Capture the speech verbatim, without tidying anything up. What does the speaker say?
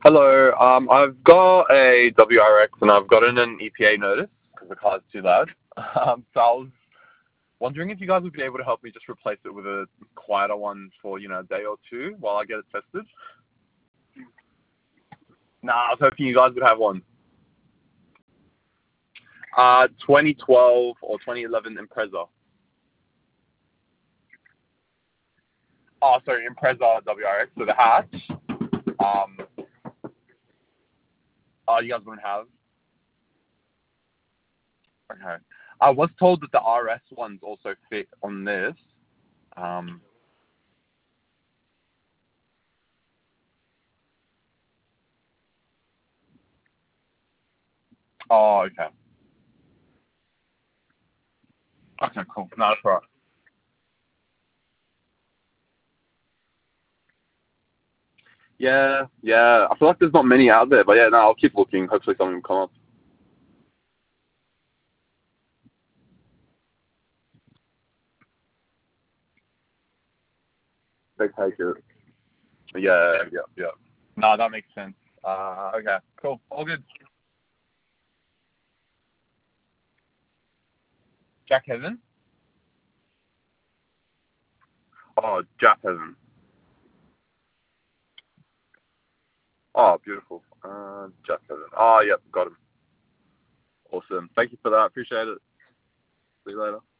Hello. Um, I've got a W R X and I've gotten an E P A notice because the car's too loud. Um, so I was wondering if you guys would be able to help me just replace it with a quieter one for, you know, a day or two while I get it tested. Nah, I was hoping you guys would have one. Uh, twenty twelve or twenty eleven Impreza. Oh, sorry, Impreza W R X, so the hatch. Um, oh, you guys wouldn't have? Okay. I was told that the R S ones also fit on this. Um, oh, okay. Okay, cool. No, that's all right. Yeah, yeah. I feel like there's not many out there, but yeah, no, I'll keep looking. Hopefully something will come up. They take it. Yeah, yeah, yeah. No, that makes sense. Uh, okay, cool. All good. Jack Heaven? Oh, Jack Heaven. Oh, beautiful. Uh, Jack Heaven. Oh, yep, got him. Awesome. Thank you for that. Appreciate it. See you later.